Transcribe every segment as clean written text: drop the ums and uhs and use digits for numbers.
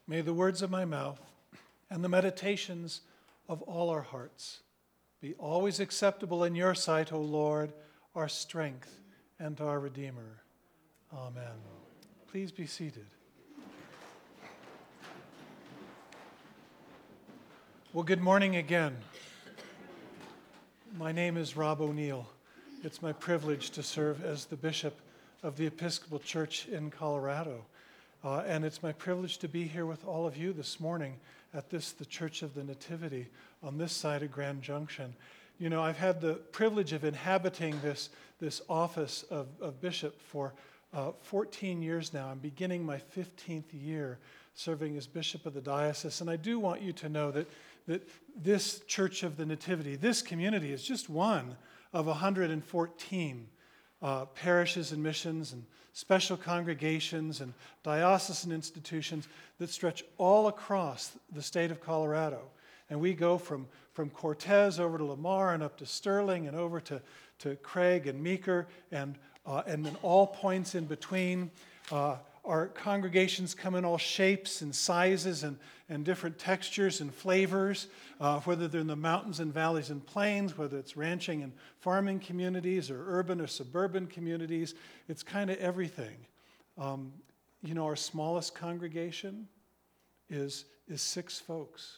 May the words of my mouth and the meditations of all our hearts be always acceptable in your sight, O Lord, our strength and our Redeemer. Amen. Please be seated. Well, good morning again. My name is Rob O'Neill. It's my privilege to serve as the bishop of the Episcopal Church in Colorado. And it's my privilege to be here with all of you this morning at the Church of the Nativity on this side of Grand Junction. You know, I've had the privilege of inhabiting this office of bishop for 14 years now. I'm beginning my 15th year serving as bishop of the diocese. And I do want you to know that this Church of the Nativity, this community, is just one of 114 parishes and missions and special congregations and diocesan institutions that stretch all across the state of Colorado. And we go from Cortez over to Lamar and up to Sterling and over to Craig and Meeker and then all points in between. Our congregations come in all shapes and sizes and different textures and flavors, whether they're in the mountains and valleys and plains, whether it's ranching and farming communities or urban or suburban communities. It's kind of everything. Our smallest congregation is 6 folks.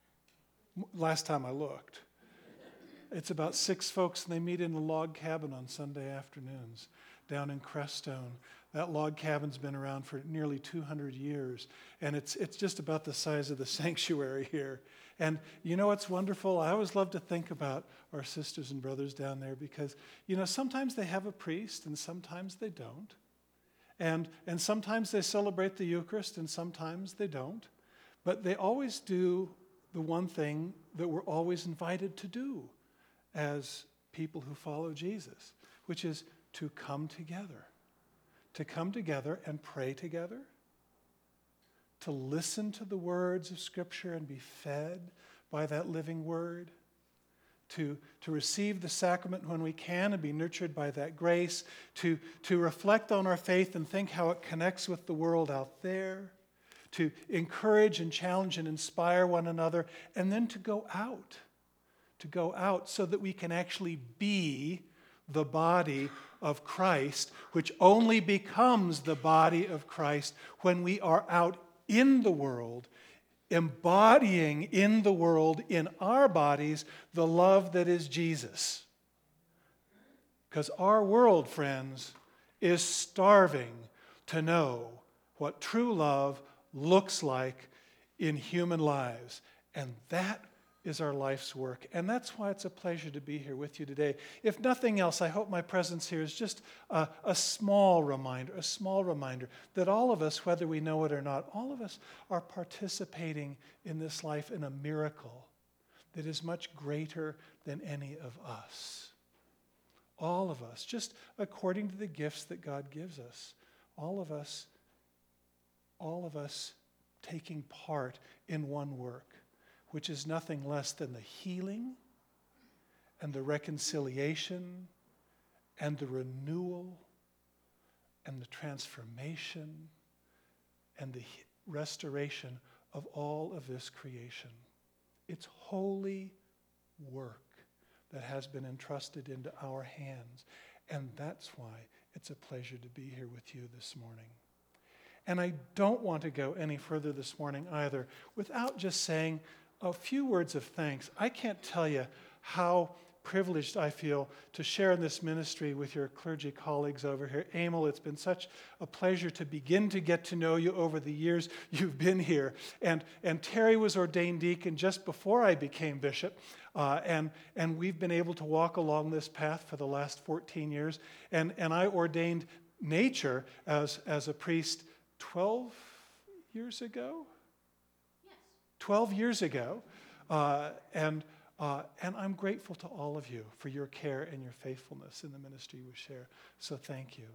Last time I looked. It's about 6 folks, and they meet in a log cabin on Sunday afternoons down in Crestone. That log cabin's been around for nearly 200 years, and it's just about the size of the sanctuary here. And you know what's wonderful? I always love to think about our sisters and brothers down there because, sometimes they have a priest and sometimes they don't. And sometimes they celebrate the Eucharist and sometimes they don't. But they always do the one thing that we're always invited to do as people who follow Jesus, which is to come together. To come together and pray together, to listen to the words of Scripture and be fed by that living word, to receive the sacrament when we can and be nurtured by that grace, to reflect on our faith and think how it connects with the world out there, to encourage and challenge and inspire one another, and then to go out so that we can actually be the body of Christ, which only becomes the body of Christ when we are out in the world, embodying in the world, in our bodies, the love that is Jesus. Because our world, friends, is starving to know what true love looks like in human lives. And that is our life's work. And that's why it's a pleasure to be here with you today. If nothing else, I hope my presence here is just a small reminder that all of us, whether we know it or not, all of us are participating in this life in a miracle that is much greater than any of us. All of us, just according to the gifts that God gives us. All of us taking part in one work, which is nothing less than the healing and the reconciliation and the renewal and the transformation and the restoration of all of this creation. It's holy work that has been entrusted into our hands, and that's why it's a pleasure to be here with you this morning. And I don't want to go any further this morning either without just saying a few words of thanks. I can't tell you how privileged I feel to share in this ministry with your clergy colleagues over here. Emil, it's been such a pleasure to begin to get to know you over the years you've been here. And Terry was ordained deacon just before I became bishop. And we've been able to walk along this path for the last 14 years. And I ordained Nature as a priest 12 years ago? 12 years ago, and I'm grateful to all of you for your care and your faithfulness in the ministry we share. So thank you.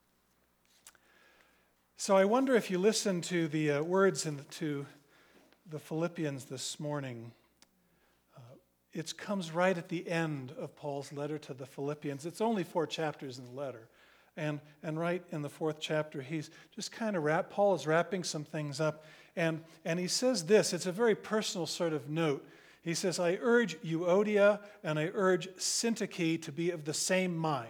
So I wonder if you listen to the words to the Philippians this morning. It comes right at the end of Paul's letter to the Philippians. It's only 4 chapters in the letter, And right in the 4th chapter, he's just kind of Paul is wrapping some things up. And he says this, it's a very personal sort of note. He says, I urge Euodia and I urge Syntyche to be of the same mind.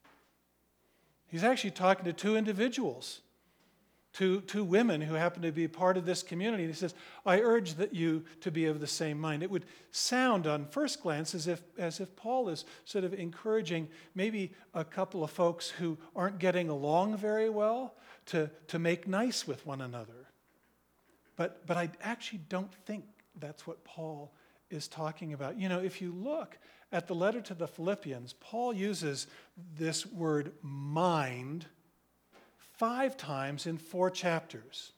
He's actually talking to two individuals, two women who happen to be part of this community. And he says, I urge that you to be of the same mind. It would sound on first glance as if Paul is sort of encouraging maybe a couple of folks who aren't getting along very well to make nice with one another. But I actually don't think that's what Paul is talking about. You know, if you look at the letter to the Philippians, Paul uses this word mind 5 times in 4 chapters.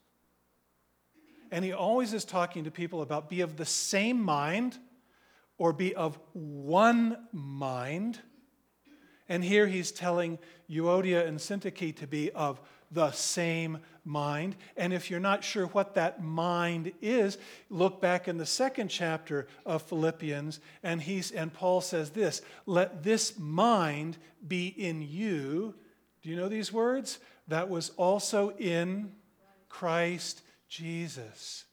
And he always is talking to people about be of the same mind or be of one mind. And here he's telling Euodia and Syntyche to be of the same mind. And if you're not sure what that mind is, look back in the 2nd chapter of Philippians, and Paul says this, let this mind be in you. Do you know these words? That was also in Christ Jesus.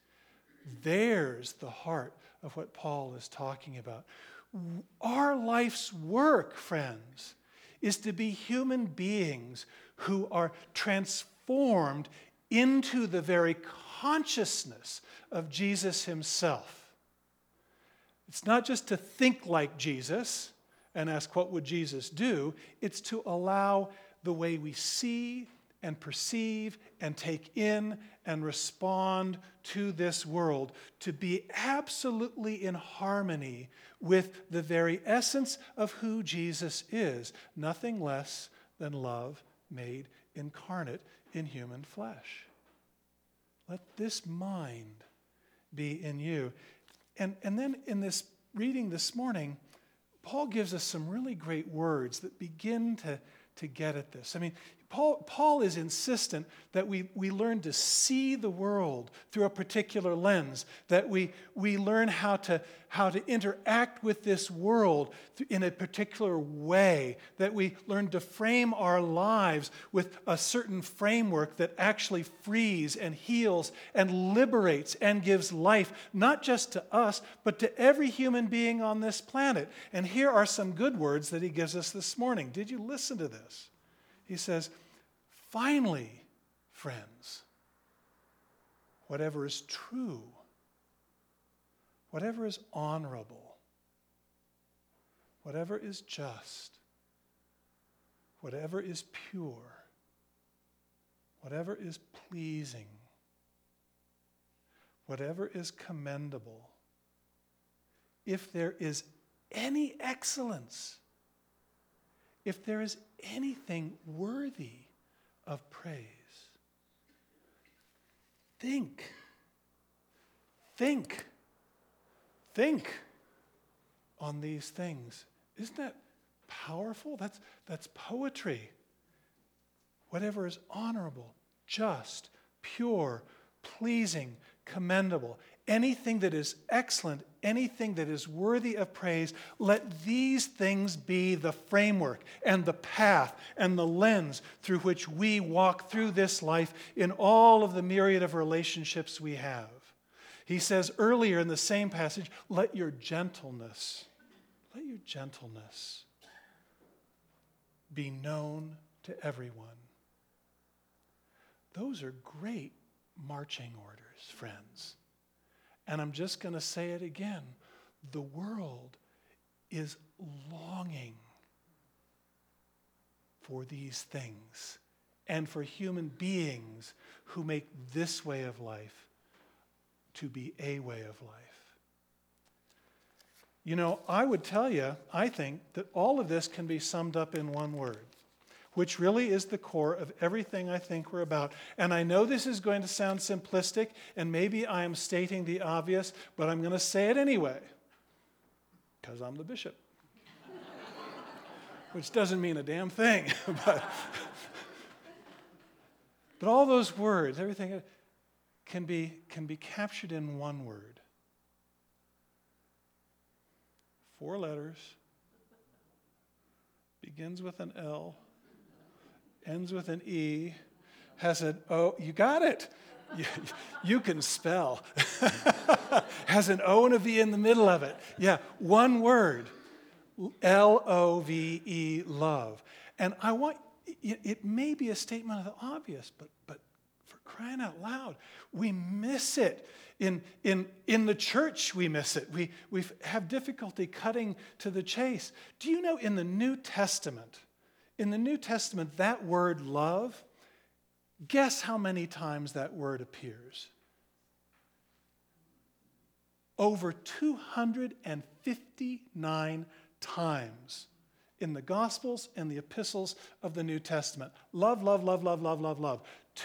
There's the heart of what Paul is talking about. Our life's work, friends, is to be human beings who are transformed into the very consciousness of Jesus himself. It's not just to think like Jesus and ask what would Jesus do. It's to allow the way we see and perceive and take in and respond to this world to be absolutely in harmony with the very essence of who Jesus is, nothing less than love made incarnate in human flesh. Let this mind be in you. And then in this reading this morning, Paul gives us some really great words that begin to get at this. I mean, Paul is insistent that we learn to see the world through a particular lens, that we learn how to interact with this world in a particular way, that we learn to frame our lives with a certain framework that actually frees and heals and liberates and gives life, not just to us, but to every human being on this planet. And here are some good words that he gives us this morning. Did you listen to this? He says, finally, friends, whatever is true, whatever is honorable, whatever is just, whatever is pure, whatever is pleasing, whatever is commendable, if there is any excellence, if there is anything worthy of praise, think on these things. Isn't that powerful? That's poetry. Whatever is honorable, just, pure, pleasing, commendable, anything that is excellent, anything that is worthy of praise, let these things be the framework and the path and the lens through which we walk through this life in all of the myriad of relationships we have. He says earlier in the same passage, let your gentleness be known to everyone. Those are great marching orders, friends. And I'm just going to say it again. The world is longing for these things and for human beings who make this way of life to be a way of life. You know, I would tell you, I think, that all of this can be summed up in one word, which really is the core of everything I think we're about. And I know this is going to sound simplistic, and maybe I am stating the obvious, but I'm going to say it anyway, because I'm the bishop. Which doesn't mean a damn thing. But all those words, everything can be captured in one word. 4 letters, begins with an L, ends with an E, has an O. You got it. You can spell. Has an O and a V in the middle of it. Yeah, one word. Love, love. And I want, it may be a statement of the obvious, but for crying out loud, we miss it. In the church, we miss it. We have difficulty cutting to the chase. Do you know in the New Testament, that word love, guess how many times that word appears? Over 259 times in the Gospels and the epistles of the New Testament. Love, love, love, love, love, love, love.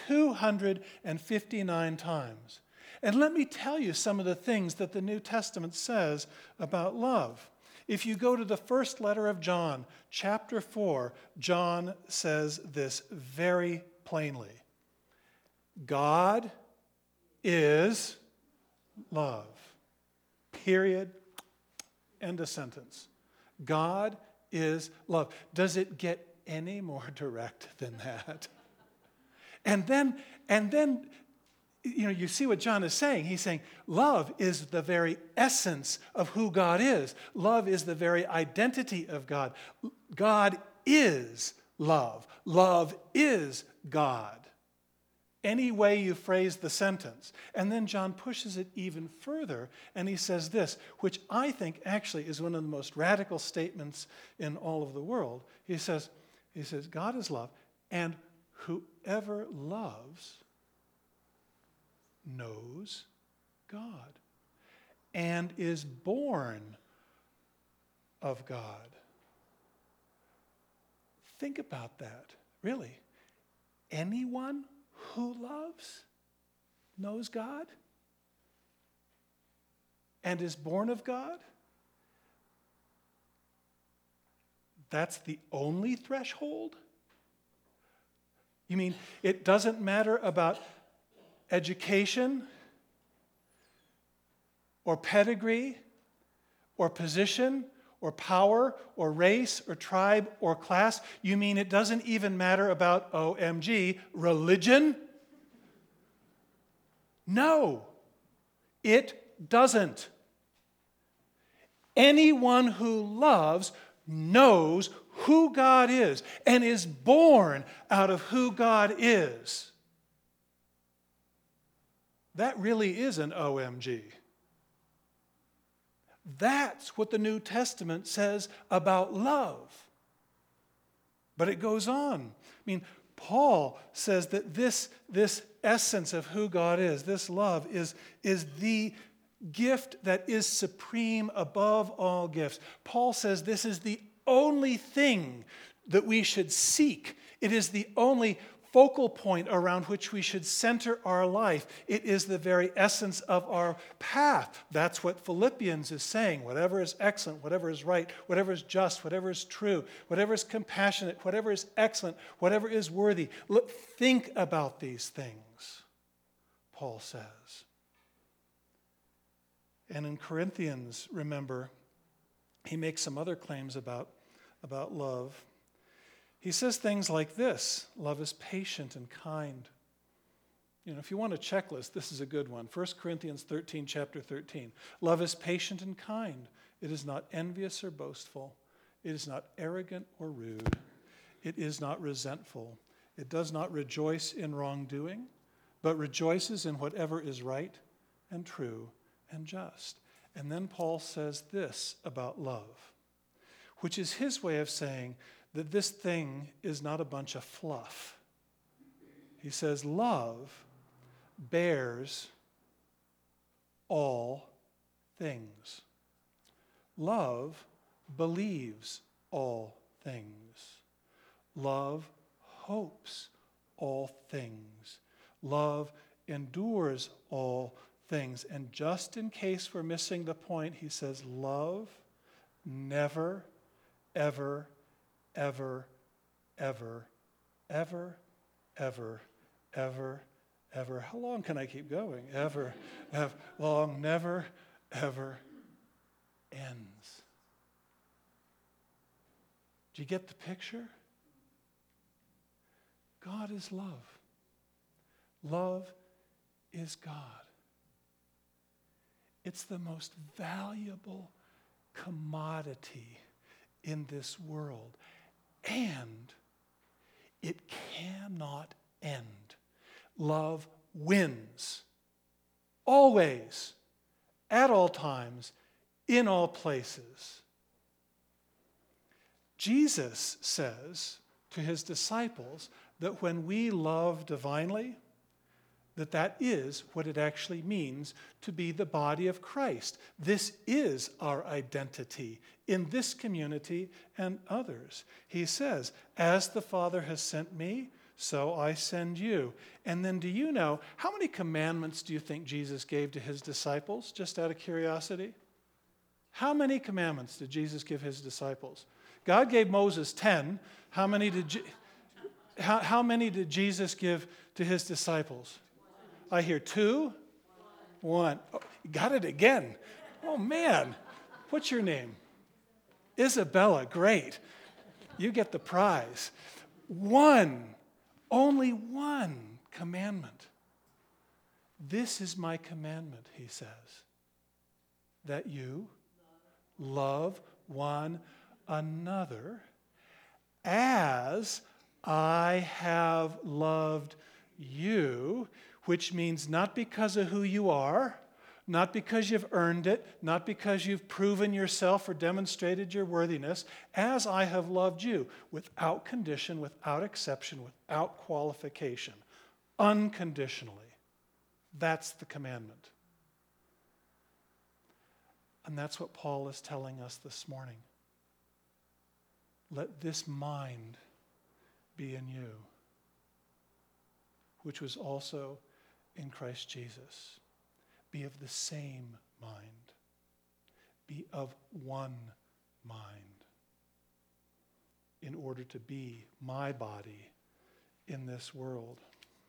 259 times. And let me tell you some of the things that the New Testament says about love. If you go to the first letter of John, chapter 4, John says this very plainly. God is love. Period. End of sentence. God is love. Does it get any more direct than that? And then, you see what John is saying. He's saying love is the very essence of who God is. Love is the very identity of God. God is love. Love is God. Any way you phrase the sentence. And then John pushes it even further, and he says this, which I think actually is one of the most radical statements in all of the world. He says, God is love, and whoever loves knows God and is born of God. Think about that, really. Anyone who loves knows God and is born of God? That's the only threshold? You mean it doesn't matter about education or pedigree or position or power or race or tribe or class? You mean it doesn't even matter about, OMG, religion? No, it doesn't. Anyone who loves knows who God is and is born out of who God is. That really is an OMG. That's what the New Testament says about love. But it goes on. I mean, Paul says that this essence of who God is, this love, is the gift that is supreme above all gifts. Paul says this is the only thing that we should seek. It is the only focal point around which we should center our life. It is the very essence of our path. That's what Philippians is saying. Whatever is excellent, whatever is right, whatever is just, whatever is true, whatever is compassionate, whatever is excellent, whatever is worthy. Think about these things, Paul says. And in Corinthians, remember, he makes some other claims about love. He says things like this: love is patient and kind. If you want a checklist, this is a good one. 1 Corinthians 13, chapter 13. Love is patient and kind. It is not envious or boastful. It is not arrogant or rude. It is not resentful. It does not rejoice in wrongdoing, but rejoices in whatever is right and true and just. And then Paul says this about love, which is his way of saying that this thing is not a bunch of fluff. He says, love bears all things. Love believes all things. Love hopes all things. Love endures all things. And just in case we're missing the point, he says, love never, ever, ever, ever, ever, ever, ever, ever. How long can I keep going? Ever, long, never, ever ends. Do you get the picture? God is love. Love is God. It's the most valuable commodity in this world. And it cannot end. Love wins. Always, at all times, in all places. Jesus says to his disciples that when we love divinely, that is what it actually means to be the body of Christ. This is our identity in this community and others. He says, as the Father has sent me, so I send you. And then do you know, how many commandments do you think Jesus gave to his disciples, just out of curiosity? How many commandments did Jesus give his disciples? God gave Moses 10. How many did Jesus give to his disciples? I hear 2. 1. Oh, you got it again. Oh, man. What's your name? Isabella. Great. You get the prize. 1. Only 1 commandment. This is my commandment, he says, that you love one another as I have loved you, which means not because of who you are, not because you've earned it, not because you've proven yourself or demonstrated your worthiness, as I have loved you, without condition, without exception, without qualification, unconditionally. That's the commandment. And that's what Paul is telling us this morning. Let this mind be in you, which was also in Christ Jesus. Be of the same mind. Be of one mind in order to be my body in this world.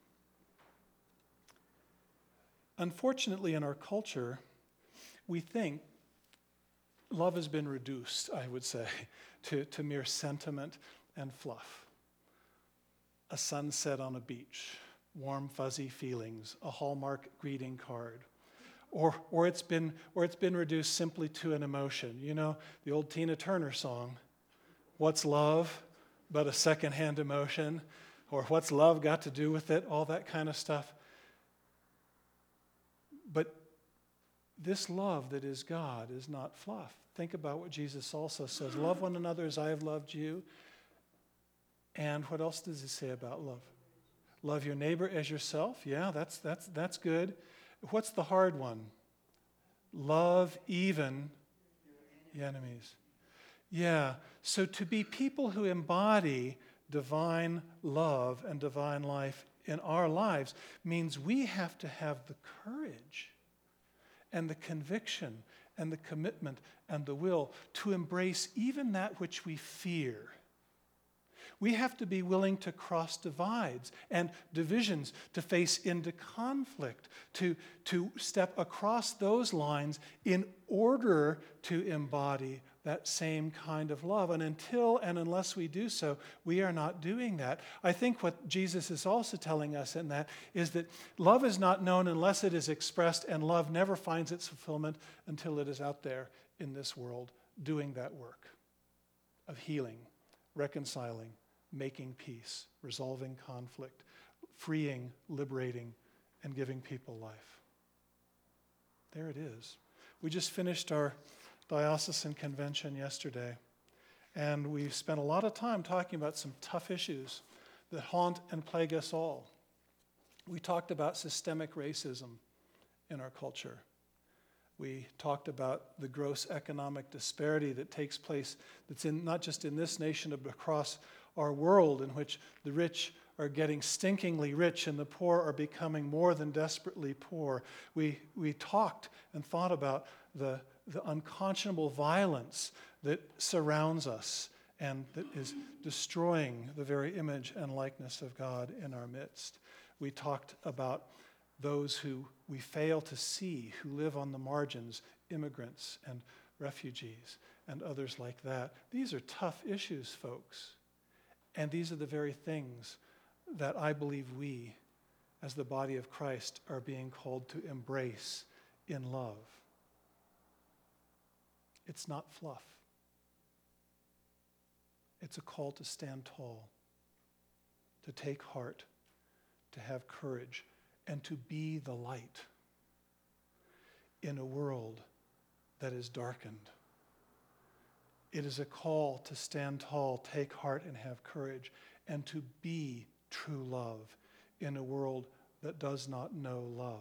Unfortunately, in our culture, we think love has been reduced, I would say, to mere sentiment and fluff. A sunset on a beach, warm, fuzzy feelings, a Hallmark greeting card. Or it's been reduced simply to an emotion. You know, the old Tina Turner song, what's love but a secondhand emotion? Or what's love got to do with it? All that kind of stuff. But this love that is God is not fluff. Think about what Jesus also says. Love one another as I have loved you. And what else does he say about love? Love your neighbor as yourself. Yeah, that's good. What's the hard one? Love even the enemies. Yeah, so to be people who embody divine love and divine life in our lives means we have to have the courage and the conviction and the commitment and the will to embrace even that which we fear. We have to be willing to cross divides and divisions, to face into conflict, to step across those lines in order to embody that same kind of love. And until and unless we do so, we are not doing that. I think what Jesus is also telling us in that is that love is not known unless it is expressed, and love never finds its fulfillment until it is out there in this world doing that work of healing, reconciling, making peace, resolving conflict, freeing, liberating, and giving people life. There it is. We just finished our diocesan convention yesterday, and we spent a lot of time talking about some tough issues that haunt and plague us all. We talked about systemic racism in our culture. We talked about the gross economic disparity that takes place, that's in not just in this nation, but across our world, in which the rich are getting stinkingly rich and the poor are becoming more than desperately poor. We talked and thought about the unconscionable violence that surrounds us and that is destroying the very image and likeness of God in our midst. We talked about those who we fail to see, who live on the margins, immigrants and refugees and others like that. These are tough issues, folks. And these are the very things that I believe we, as the body of Christ, are being called to embrace in love. It's not fluff. It's a call to stand tall, to take heart, to have courage, and to be the light in a world that is darkened. It is a call to stand tall, take heart, and have courage, and to be true love in a world that does not know love.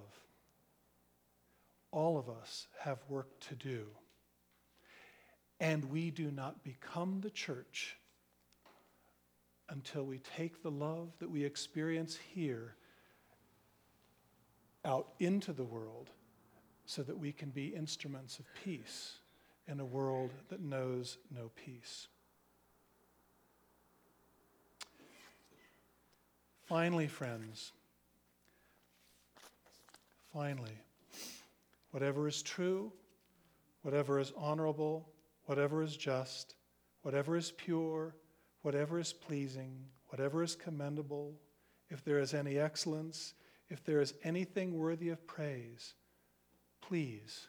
All of us have work to do, and we do not become the church until we take the love that we experience here out into the world so that we can be instruments of peace in a world that knows no peace. Finally, friends, whatever is true, whatever is honorable, whatever is just, whatever is pure, whatever is pleasing, whatever is commendable, if there is any excellence, if there is anything worthy of praise, please,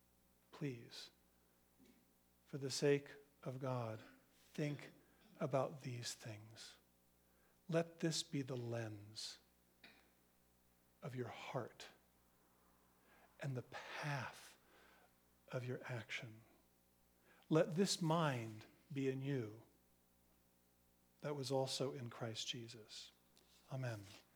for the sake of God, think about these things. Let this be the lens of your heart and the path of your action. Let this mind be in you that was also in Christ Jesus. Amen.